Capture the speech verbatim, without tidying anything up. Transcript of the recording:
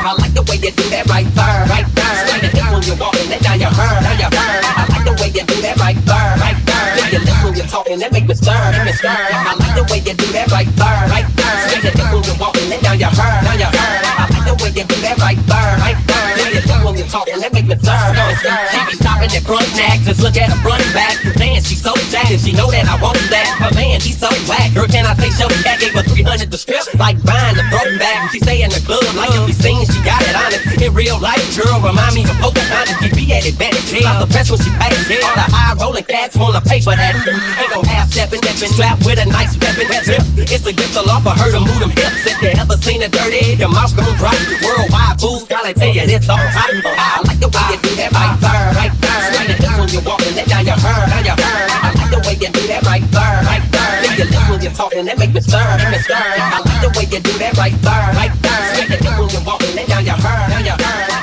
I like the way you do that right there, right there. Swing the hips when you're walking, and now you heard, now you heard. I like the way you do that right there, right there. Swing your lips when you're talking, that make me stir, make me stir. I like the way you do that right there, right there. Swing the hips when you're walking, and now you heard, now you heard. I like the way you do that right there, right there. Swing your lips when you're talking, that make me stir, make me stir. She be stopping at front neck, just look at her front and back. Man, she's so jacked, and she know that I want that. But man, he's so whack. Girl, can I say show the cat gave her three hundred to strip, like buying the throwback. She stay in the club like if we seen, she got it honest. In real life, girl, remind me of Pocahontas. She be at advantage, yeah. The best when she pays. All the high rolling cats wanna pay for that. Ain't gon' half stepping, stepping, strapped with a nice weapon. It's a gift to law for her to move them hips. If you ever seen a dirty, your mouth gon' drop. Worldwide booze, gotta tell you it's all right. I like the way you do that right there, right there. Swing the hips when you're walking, and now you heard, now you heard. I like the way you do that right there, right there. Swing your lips when you're talking, that make me stir, make me stir. I like the way you do that right there, right there. Swing the hips when you're walking, and now you heard, now you heard.